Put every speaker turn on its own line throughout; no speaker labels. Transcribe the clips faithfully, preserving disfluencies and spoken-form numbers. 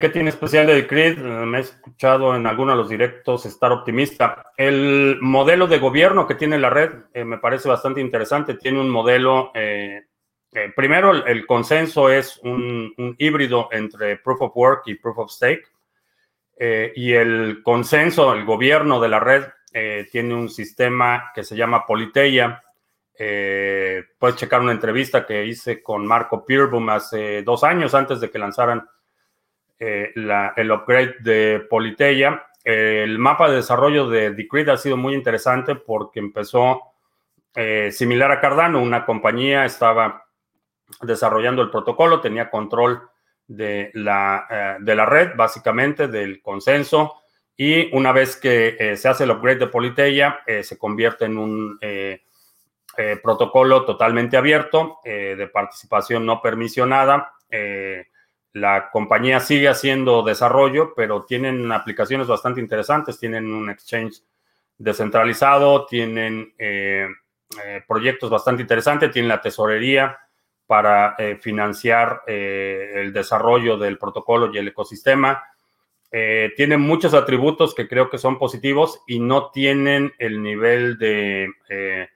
¿Qué tiene especial de Decred? Me he escuchado en algunos de los directos estar optimista. El modelo de gobierno que tiene la red eh, me parece bastante interesante. Tiene un modelo, eh, eh, primero el, el, consenso es un, un, híbrido entre Proof of Work y Proof of Stake. Eh, y el consenso, el gobierno de la red eh, tiene un sistema que se llama Politeia. Eh, puedes checar una entrevista que hice con Marco Peerboom hace dos años antes de que lanzaran Eh, la, el upgrade de Politeia. Eh, el mapa de desarrollo de Decred ha sido muy interesante porque empezó eh, similar a Cardano. Una compañía estaba desarrollando el protocolo, tenía control de la, eh, de la red, básicamente del consenso, y una vez que eh, se hace el upgrade de Politeia, eh, se convierte en un eh, eh, protocolo totalmente abierto, eh, de participación no permisionada. Eh, La compañía sigue haciendo desarrollo, pero tienen aplicaciones bastante interesantes. Tienen un exchange descentralizado, tienen eh, eh, proyectos bastante interesantes, tienen la tesorería para eh, financiar eh, el desarrollo del protocolo y el ecosistema. Eh, tienen muchos atributos que creo que son positivos y no tienen el nivel de eh,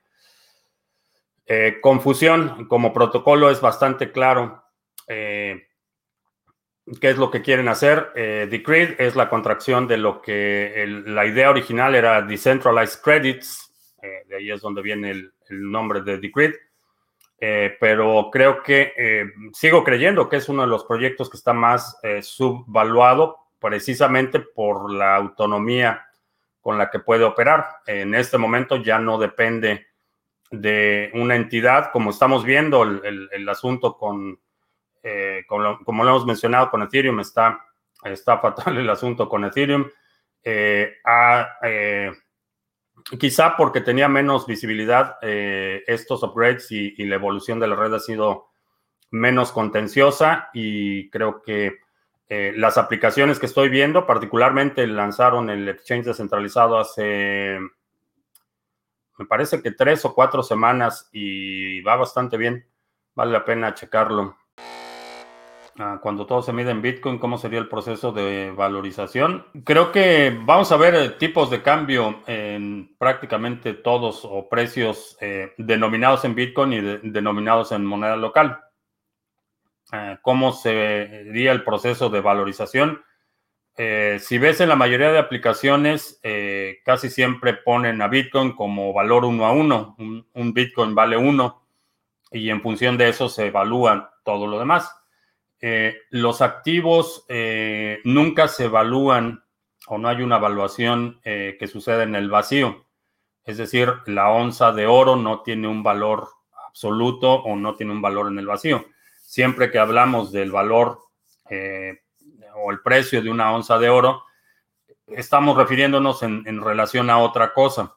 eh, confusión. Como protocolo es bastante claro. Eh, ¿Qué es lo que quieren hacer? Eh, Decred es la contracción de lo que el, la idea original era Decentralized Credits. Eh, de ahí es donde viene el, el nombre de Decred. Eh, pero creo que eh, sigo creyendo que es uno de los proyectos que está más eh, subvaluado precisamente por la autonomía con la que puede operar. En este momento ya no depende de una entidad, como estamos viendo el, el, el asunto con Eh, como, lo, como, lo, hemos mencionado con Ethereum, está, está fatal el asunto con Ethereum. Eh, a, eh, quizá porque tenía menos visibilidad, eh, estos upgrades y, y, la evolución de la red ha sido menos contenciosa y creo que eh, las aplicaciones que estoy viendo, particularmente lanzaron el exchange descentralizado hace, me parece que tres o cuatro semanas y va bastante bien. Vale la pena checarlo. Cuando todo se mide en Bitcoin, ¿cómo sería el proceso de valorización? Creo que vamos a ver tipos de cambio en prácticamente todos o precios eh, denominados en Bitcoin y de, denominados en moneda local. Eh, ¿Cómo sería el proceso de valorización? Eh, si ves en la mayoría de aplicaciones, eh, casi siempre ponen a Bitcoin como valor uno a uno. Un, un Bitcoin vale uno y en función de eso se evalúa todo lo demás. Eh, los activos eh, nunca se evalúan o no hay una evaluación eh, que sucede en el vacío. Es decir, la onza de oro no tiene un valor absoluto o no tiene un valor en el vacío. Siempre que hablamos del valor eh, o el precio de una onza de oro, estamos refiriéndonos en, en relación a otra cosa.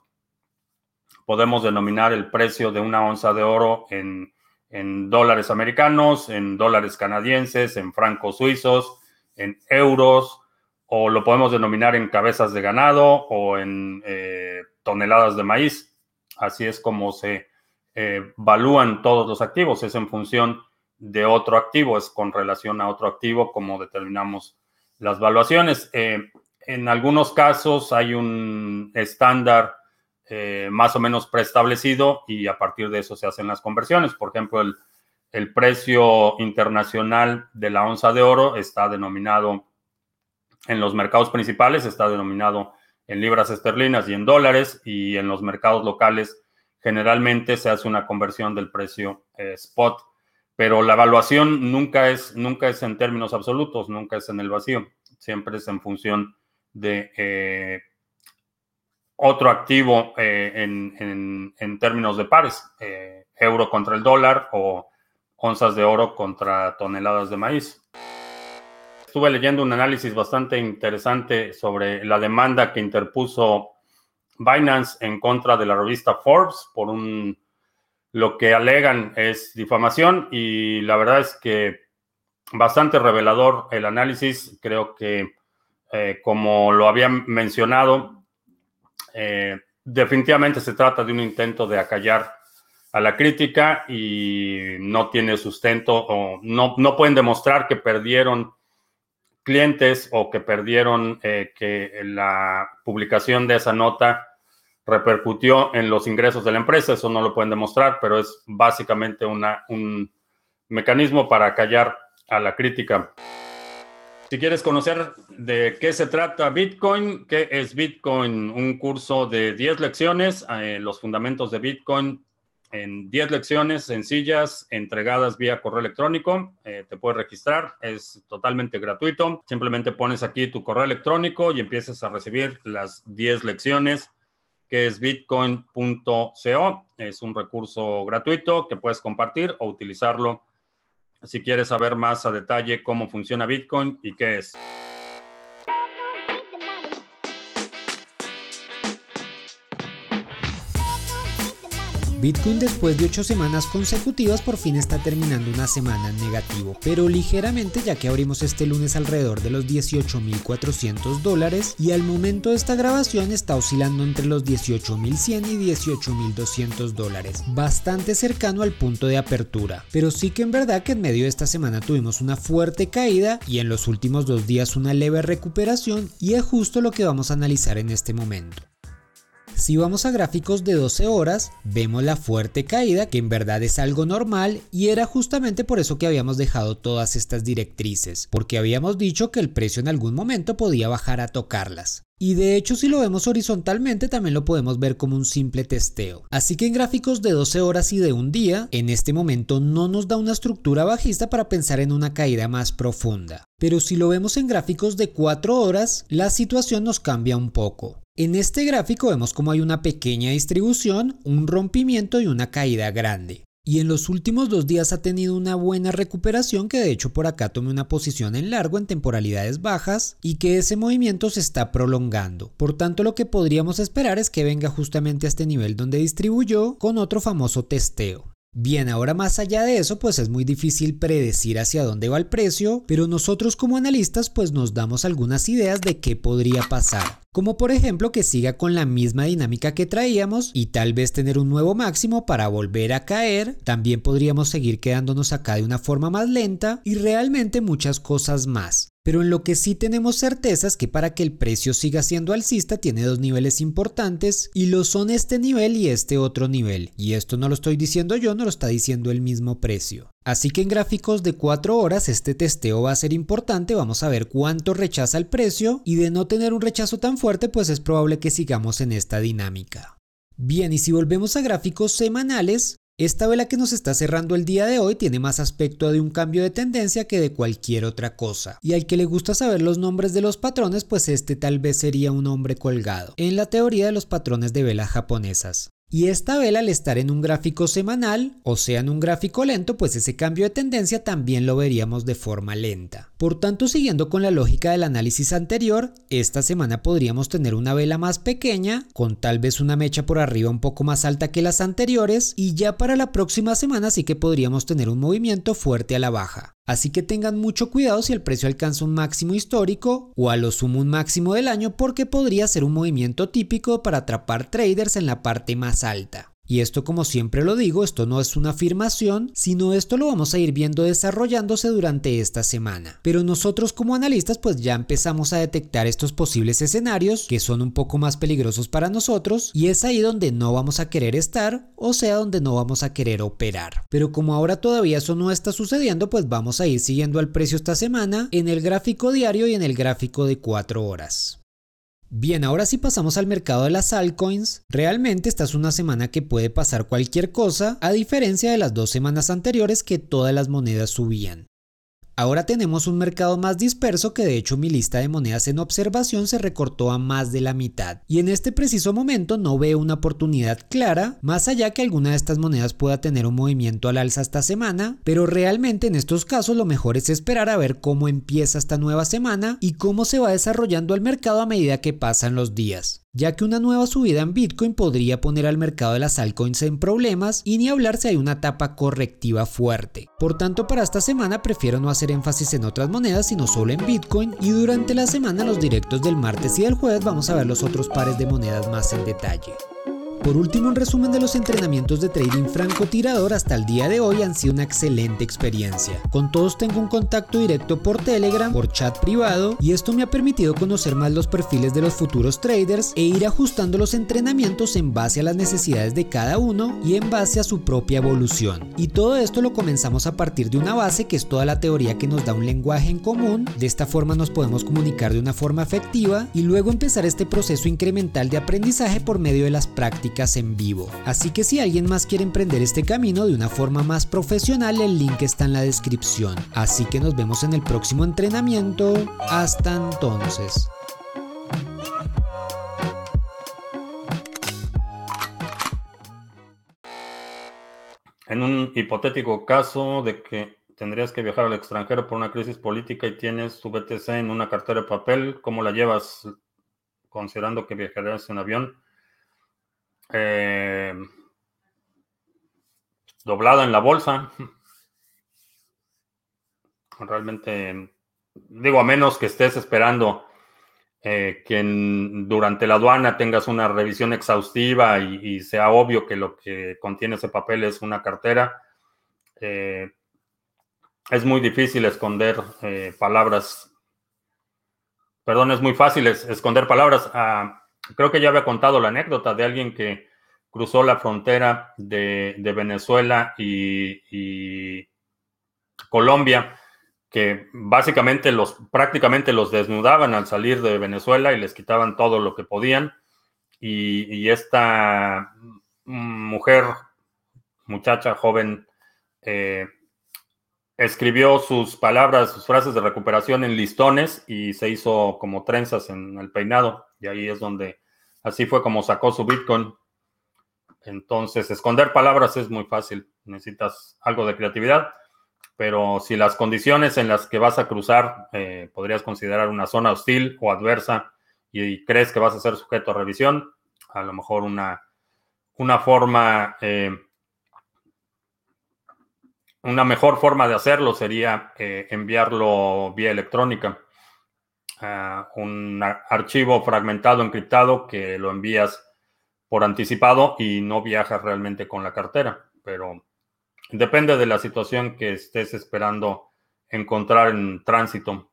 Podemos denominar el precio de una onza de oro en en dólares americanos, en dólares canadienses, en francos suizos, en euros, o lo podemos denominar en cabezas de ganado o en eh, toneladas de maíz. Así es como se eh, evalúan todos los activos, es en función de otro activo, es con relación a otro activo como determinamos las valuaciones. Eh, en algunos casos hay un estándar Eh, más o menos preestablecido y a partir de eso se hacen las conversiones. Por ejemplo, el, el precio internacional de la onza de oro está denominado en los mercados principales, está denominado en libras esterlinas y en dólares, y en los mercados locales generalmente se hace una conversión del precio eh, spot, pero la evaluación nunca es, nunca es en términos absolutos, nunca es en el vacío, siempre es en función de eh, otro activo eh, en, en, en, términos de pares, eh, euro contra el dólar o onzas de oro contra toneladas de maíz. Estuve leyendo un análisis bastante interesante sobre la demanda que interpuso Binance en contra de la revista Forbes por un, lo que alegan es difamación, y la verdad es que bastante revelador el análisis. Creo que eh, como lo había mencionado, Eh, definitivamente se trata de un intento de acallar a la crítica y no tiene sustento o no, no pueden demostrar que perdieron clientes o que perdieron eh, que la publicación de esa nota repercutió en los ingresos de la empresa. Eso no lo pueden demostrar, pero es básicamente una, un mecanismo para callar a la crítica. Si quieres conocer de qué se trata Bitcoin, qué es Bitcoin, un curso de diez lecciones, eh, los fundamentos de Bitcoin en diez lecciones sencillas, entregadas vía correo electrónico. Eh, te puedes registrar, es totalmente gratuito. Simplemente pones aquí tu correo electrónico y empiezas a recibir las diez lecciones, que es bitcoin punto co. Es un recurso gratuito que puedes compartir o utilizarlo si quieres saber más a detalle cómo funciona Bitcoin y qué es.
Bitcoin, después de ocho semanas consecutivas, por fin está terminando una semana en negativo, pero ligeramente, ya que abrimos este lunes alrededor de los dieciocho mil cuatrocientos dólares y al momento de esta grabación está oscilando entre los dieciocho mil cien y dieciocho mil doscientos dólares, bastante cercano al punto de apertura. Pero sí que en verdad que en medio de esta semana tuvimos una fuerte caída y en los últimos dos días una leve recuperación, y es justo lo que vamos a analizar en este momento. Si vamos a gráficos de doce horas, vemos la fuerte caída, que en verdad es algo normal, y era justamente por eso que habíamos dejado todas estas directrices, porque habíamos dicho que el precio en algún momento podía bajar a tocarlas. Y de hecho, si lo vemos horizontalmente, también lo podemos ver como un simple testeo. Así que en gráficos de doce horas y de un día, en este momento no nos da una estructura bajista para pensar en una caída más profunda. Pero si lo vemos en gráficos de cuatro horas, la situación nos cambia un poco. En este gráfico vemos como hay una pequeña distribución, un rompimiento y una caída grande. Y en los últimos dos días ha tenido una buena recuperación, que de hecho por acá tomé una posición en largo en temporalidades bajas y que ese movimiento se está prolongando. Por tanto, lo que podríamos esperar es que venga justamente a este nivel donde distribuyó con otro famoso testeo. Bien, ahora más allá de eso, pues es muy difícil predecir hacia dónde va el precio, pero nosotros como analistas pues nos damos algunas ideas de qué podría pasar. Como por ejemplo que siga con la misma dinámica que traíamos y tal vez tener un nuevo máximo para volver a caer. También podríamos seguir quedándonos acá de una forma más lenta y realmente muchas cosas más. Pero en lo que sí tenemos certeza es que para que el precio siga siendo alcista tiene dos niveles importantes, y lo son este nivel y este otro nivel. Y esto no lo estoy diciendo yo, no lo está diciendo el mismo precio. Así que en gráficos de cuatro horas este testeo va a ser importante. Vamos a ver cuánto rechaza el precio, y de no tener un rechazo tan fuerte pues es probable que sigamos en esta dinámica. Bien, y si volvemos a gráficos semanales, esta vela que nos está cerrando el día de hoy tiene más aspecto de un cambio de tendencia que de cualquier otra cosa. Y al que le gusta saber los nombres de los patrones, pues este tal vez sería un hombre colgado, en la teoría de los patrones de velas japonesas. Y esta vela, al estar en un gráfico semanal, o sea en un gráfico lento, pues ese cambio de tendencia también lo veríamos de forma lenta. Por tanto, siguiendo con la lógica del análisis anterior, esta semana podríamos tener una vela más pequeña, con tal vez una mecha por arriba un poco más alta que las anteriores, y ya para la próxima semana sí que podríamos tener un movimiento fuerte a la baja. Así que tengan mucho cuidado si el precio alcanza un máximo histórico o a lo sumo un máximo del año, porque podría ser un movimiento típico para atrapar traders en la parte más alta. Y esto, como siempre lo digo, esto no es una afirmación, sino esto lo vamos a ir viendo desarrollándose durante esta semana. Pero nosotros como analistas pues ya empezamos a detectar estos posibles escenarios que son un poco más peligrosos para nosotros, y es ahí donde no vamos a querer estar, o sea donde no vamos a querer operar. Pero como ahora todavía eso no está sucediendo, pues vamos a ir siguiendo al precio esta semana en el gráfico diario y en el gráfico de cuatro horas. Bien, ahora sí pasamos al mercado de las altcoins. Realmente esta es una semana que puede pasar cualquier cosa, a diferencia de las dos semanas anteriores que todas las monedas subían. Ahora tenemos un mercado más disperso, que de hecho mi lista de monedas en observación se recortó a más de la mitad. Y en este preciso momento no veo una oportunidad clara, más allá que alguna de estas monedas pueda tener un movimiento al alza esta semana, pero realmente en estos casos lo mejor es esperar a ver cómo empieza esta nueva semana y cómo se va desarrollando el mercado a medida que pasan los días, ya que una nueva subida en Bitcoin podría poner al mercado de las altcoins en problemas, y ni hablar si hay una etapa correctiva fuerte. Por tanto, para esta semana prefiero no hacer énfasis en otras monedas sino solo en Bitcoin, y durante la semana, los directos del martes y del jueves, vamos a ver los otros pares de monedas más en detalle. Por último, un resumen de los entrenamientos de trading francotirador hasta el día de hoy han sido una excelente experiencia. Con todos tengo un contacto directo por Telegram, por chat privado, y esto me ha permitido conocer más los perfiles de los futuros traders e ir ajustando los entrenamientos en base a las necesidades de cada uno y en base a su propia evolución. Y todo esto lo comenzamos a partir de una base que es toda la teoría que nos da un lenguaje en común. De esta forma nos podemos comunicar de una forma efectiva y luego empezar este proceso incremental de aprendizaje por medio de las prácticas en vivo. Así que si alguien más quiere emprender este camino de una forma más profesional, el link está en la descripción. Así que nos vemos en el próximo entrenamiento. Hasta entonces.
En un hipotético caso de que tendrías que viajar al extranjero por una crisis política y tienes tu B T C en una cartera de papel, ¿cómo la llevas considerando que viajarás en avión? Eh, doblada en la bolsa. Realmente, digo, a menos que estés esperando eh, que en, durante la aduana tengas una revisión exhaustiva y, y sea obvio que lo que contiene ese papel es una cartera. Eh, es muy difícil esconder eh, palabras. Perdón, es muy fácil es, esconder palabras. Ah, Creo que ya había contado la anécdota de alguien que cruzó la frontera de, de Venezuela y, y Colombia, que básicamente los, prácticamente los desnudaban al salir de Venezuela y les quitaban todo lo que podían. Y, y esta mujer, muchacha, joven, eh, escribió sus palabras, sus frases de recuperación en listones y se hizo como trenzas en el peinado. Y ahí es donde, así fue como sacó su Bitcoin. Entonces, esconder palabras es muy fácil. Necesitas algo de creatividad. Pero si las condiciones en las que vas a cruzar eh, podrías considerar una zona hostil o adversa y, y crees que vas a ser sujeto a revisión, a lo mejor una, una forma... Eh, Una mejor forma de hacerlo sería eh, enviarlo vía electrónica. Uh, un archivo fragmentado, encriptado, que lo envías por anticipado y no viajas realmente con la cartera. Pero depende de la situación que estés esperando encontrar en tránsito.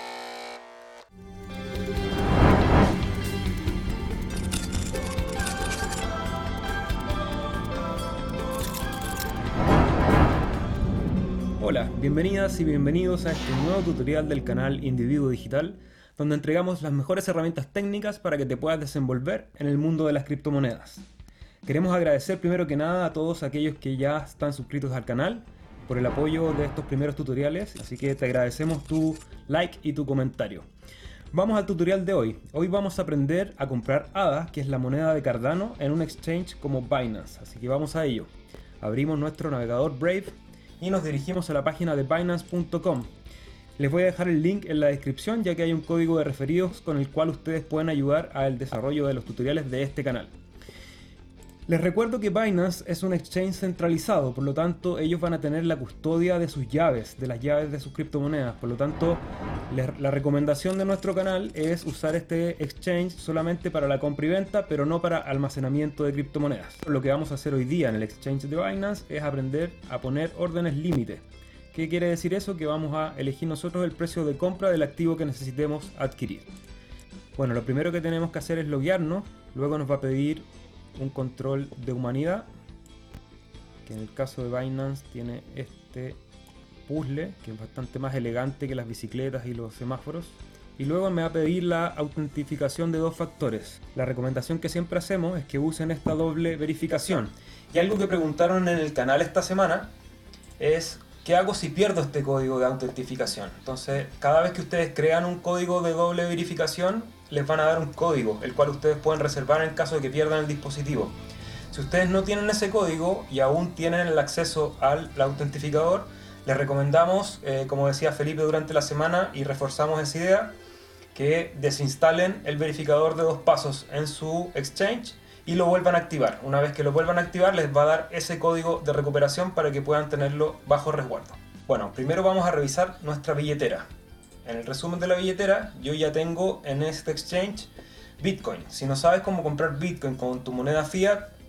Hola, bienvenidas y bienvenidos a este nuevo tutorial del canal Individuo Digital, donde entregamos las mejores herramientas técnicas para que te puedas desenvolver en el mundo de las criptomonedas. Queremos agradecer primero que nada a todos aquellos que ya están suscritos al canal por el apoyo de estos primeros tutoriales, así que te agradecemos tu like y tu comentario. Vamos al tutorial de hoy. Hoy vamos a aprender a comprar A D A, que es la moneda de Cardano, en un exchange como Binance, así que vamos a ello. Abrimos nuestro navegador Brave y nos dirigimos a la página de Binance punto com. Les voy a dejar el link en la descripción, ya que hay un código de referidos con el cual ustedes pueden ayudar al desarrollo de los tutoriales de este canal. Les recuerdo que Binance es un exchange centralizado, por lo tanto ellos van a tener la custodia de sus llaves, de las llaves de sus criptomonedas. Por lo tanto, les, la recomendación de nuestro canal es usar este exchange solamente para la compra y venta, pero no para almacenamiento de criptomonedas. Lo que vamos a hacer hoy día en el exchange de Binance es aprender a poner órdenes límite. ¿Qué quiere decir eso? Que vamos a elegir nosotros el precio de compra del activo que necesitemos adquirir. Bueno, lo primero que tenemos que hacer es loguearnos, luego nos va a pedir un control de humanidad, que en el caso de Binance tiene este puzzle, que es bastante más elegante que las bicicletas y los semáforos. Y luego me va a pedir la autentificación de dos factores. La recomendación que siempre hacemos es que usen esta doble verificación. Y algo que preguntaron en el canal esta semana es: ¿qué hago si pierdo este código de autentificación? Entonces, cada vez que ustedes crean un código de doble verificación, les van a dar un código, el cual ustedes pueden reservar en el caso de que pierdan el dispositivo. Si ustedes no tienen ese código y aún tienen el acceso al autentificador, les recomendamos, eh, como decía Felipe durante la semana, y reforzamos esa idea, que desinstalen el verificador de dos pasos en su exchange y lo vuelvan a activar. Una vez que lo vuelvan a activar, les va a dar ese código de recuperación para que puedan tenerlo bajo resguardo. Bueno, primero vamos a revisar nuestra billetera. En el resumen de la billetera, yo ya tengo en este exchange Bitcoin. Si no sabes cómo comprar Bitcoin con tu moneda fiat,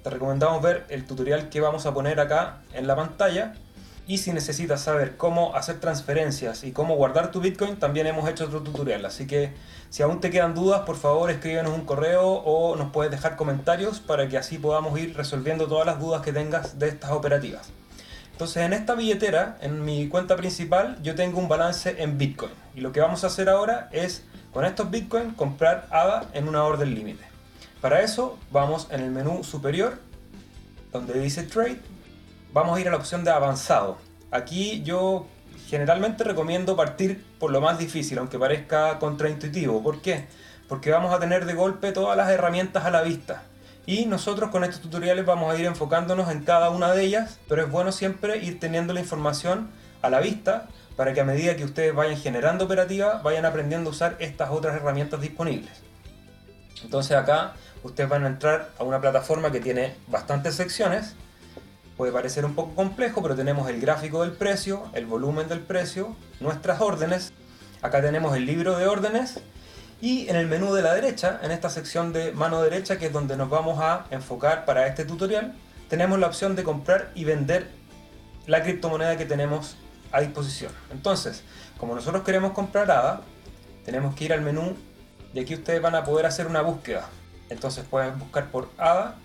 te recomendamos ver el tutorial que vamos a poner acá en la pantalla. Y si necesitas saber cómo hacer transferencias y cómo guardar tu Bitcoin, también hemos hecho otro tutorial. Así que si aún te quedan dudas, por favor escríbenos un correo o nos puedes dejar comentarios para que así podamos ir resolviendo todas las dudas que tengas de estas operativas. Entonces en esta billetera, en mi cuenta principal, yo tengo un balance en Bitcoin. Y lo que vamos a hacer ahora es, con estos Bitcoin, comprar A D A en una orden límite. Para eso vamos en el menú superior, donde dice Trade. Vamos a ir a la opción de avanzado. Aquí yo generalmente recomiendo partir por lo más difícil, aunque parezca contraintuitivo. ¿Por qué? Porque vamos a tener de golpe todas las herramientas a la vista. Y nosotros con estos tutoriales vamos a ir enfocándonos en cada una de ellas, pero es bueno siempre ir teniendo la información a la vista para que a medida que ustedes vayan generando operativa, vayan aprendiendo a usar estas otras herramientas disponibles. Entonces acá ustedes van a entrar a una plataforma que tiene bastantes secciones. Puede parecer un poco complejo, pero tenemos el gráfico del precio, el volumen del precio, nuestras órdenes. Acá tenemos el libro de órdenes y en el menú de la derecha, en esta sección de mano derecha, que es donde nos vamos a enfocar para este tutorial, tenemos la opción de comprar y vender la criptomoneda que tenemos a disposición. Entonces, como nosotros queremos comprar A D A, tenemos que ir al menú y aquí ustedes van a poder hacer una búsqueda. Entonces pueden buscar por A D A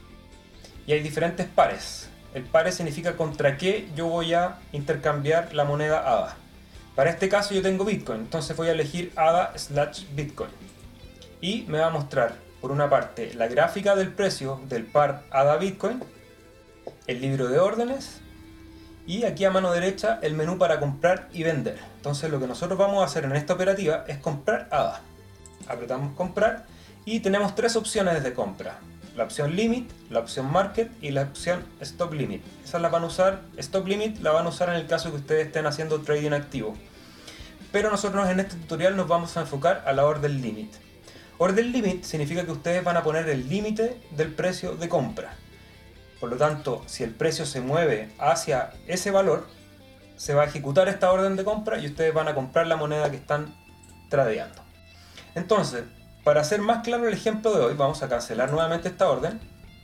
y hay diferentes pares. El pare significa contra qué yo voy a intercambiar la moneda A D A. Para este caso yo tengo Bitcoin, entonces voy a elegir A D A slash Bitcoin. Y me va a mostrar, por una parte, la gráfica del precio del par A D A Bitcoin, el libro de órdenes, y aquí a mano derecha el menú para comprar y vender. Entonces lo que nosotros vamos a hacer en esta operativa es comprar A D A. Apretamos comprar y tenemos tres opciones de compra. La opción Limit, la opción Market y la opción Stop Limit. Esas las van a usar, Stop Limit la van a usar en el caso que ustedes estén haciendo trading activo. Pero nosotros en este tutorial nos vamos a enfocar a la orden Limit. Orden Limit significa que ustedes van a poner el límite del precio de compra. Por lo tanto, si el precio se mueve hacia ese valor, se va a ejecutar esta orden de compra y ustedes van a comprar la moneda que están tradeando. Entonces, para hacer más claro el ejemplo de hoy, vamos a cancelar nuevamente esta orden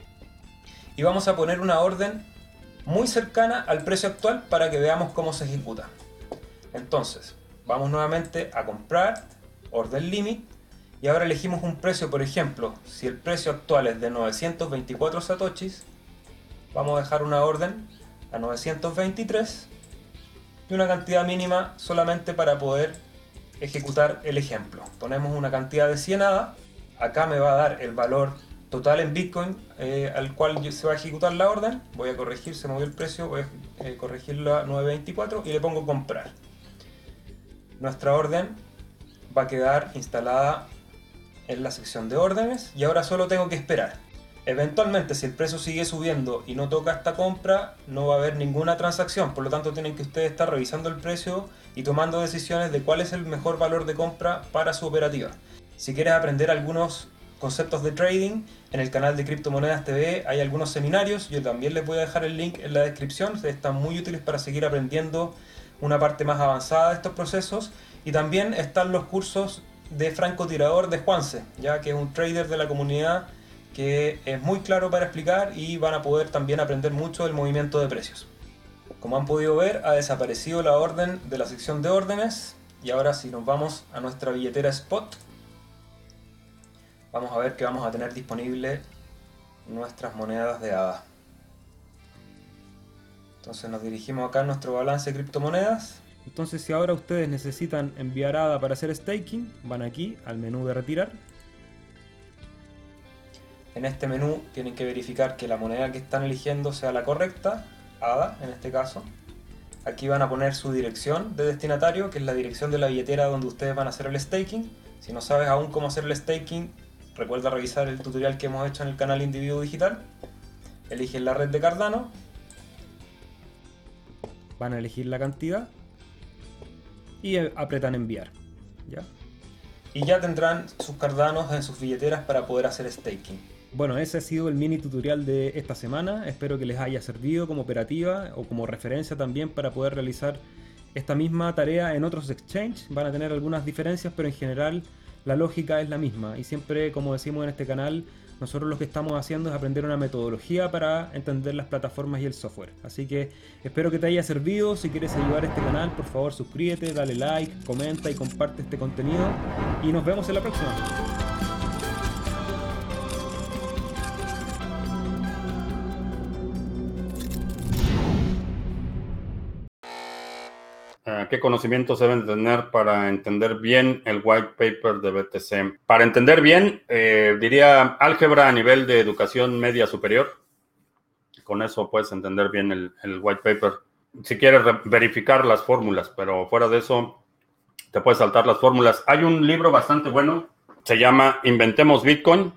y vamos a poner una orden muy cercana al precio actual para que veamos cómo se ejecuta. Entonces, vamos nuevamente a comprar, orden limit, y ahora elegimos un precio. Por ejemplo, si el precio actual es de novecientos veinticuatro satoshis, vamos a dejar una orden a novecientos veintitrés y una cantidad mínima solamente para poder ejecutar el ejemplo. Ponemos una cantidad de cien A D A, acá me va a dar el valor total en Bitcoin eh, al cual se va a ejecutar la orden. Voy a corregir, se movió el precio, voy a eh, corregirlo a novecientos veinticuatro y le pongo comprar. Nuestra orden va a quedar instalada en la sección de órdenes y ahora solo tengo que esperar. Eventualmente, si el precio sigue subiendo y no toca esta compra, no va a haber ninguna transacción. Por lo tanto, tienen que ustedes estar revisando el precio y tomando decisiones de cuál es el mejor valor de compra para su operativa. Si quieres aprender algunos conceptos de trading, en el canal de Criptomonedas T V hay algunos seminarios. Yo también les voy a dejar el link en la descripción. Están muy útiles para seguir aprendiendo una parte más avanzada de estos procesos. Y también están los cursos de francotirador de Juanse, ya que es un trader de la comunidad que es muy claro para explicar y van a poder también aprender mucho del movimiento de precios. Como han podido ver, ha desaparecido la orden de la sección de órdenes y ahora si nos vamos a nuestra billetera Spot, vamos a ver que vamos a tener disponible nuestras monedas de A D A. Entonces nos dirigimos acá a nuestro balance de criptomonedas. Entonces si ahora ustedes necesitan enviar A D A para hacer staking, van aquí al menú de retirar. En este menú tienen que verificar que la moneda que están eligiendo sea la correcta, A D A en este caso. Aquí van a poner su dirección de destinatario, que es la dirección de la billetera donde ustedes van a hacer el staking. Si no sabes aún cómo hacer el staking, recuerda revisar el tutorial que hemos hecho en el canal Individuo Digital. Eligen la red de Cardano. Van a elegir la cantidad y apretan enviar. ¿Ya? Y ya tendrán sus Cardanos en sus billeteras para poder hacer staking. Bueno, ese ha sido el mini tutorial de esta semana. Espero que les haya servido como operativa o como referencia también para poder realizar esta misma tarea en otros exchanges. Van a tener algunas diferencias, pero en general la lógica es la misma. Y siempre, como decimos en este canal, nosotros lo que estamos haciendo es aprender una metodología para entender las plataformas y el software. Así que espero que te haya servido. Si quieres ayudar a este canal, por favor suscríbete, dale like, comenta y comparte este contenido. Y nos vemos en la próxima.
¿Qué conocimientos deben tener para entender bien el white paper de B T C? Para entender bien, eh, diría álgebra a nivel de educación media superior. Con eso puedes entender bien el, el white paper. Si quieres verificar las fórmulas, pero fuera de eso, te puedes saltar las fórmulas. Hay un libro bastante bueno, se llama Inventemos Bitcoin,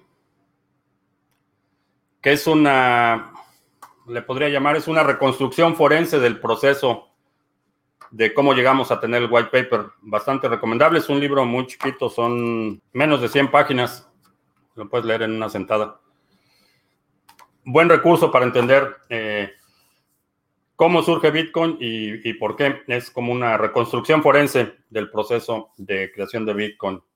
que es una, le podría llamar, es una reconstrucción forense del proceso de cómo llegamos a tener el white paper. Bastante recomendable. Es un libro muy chiquito, son menos de cien páginas. Lo puedes leer en una sentada. Buen recurso para entender eh, cómo surge Bitcoin y, y por qué. Es como una reconstrucción forense del proceso de creación de Bitcoin.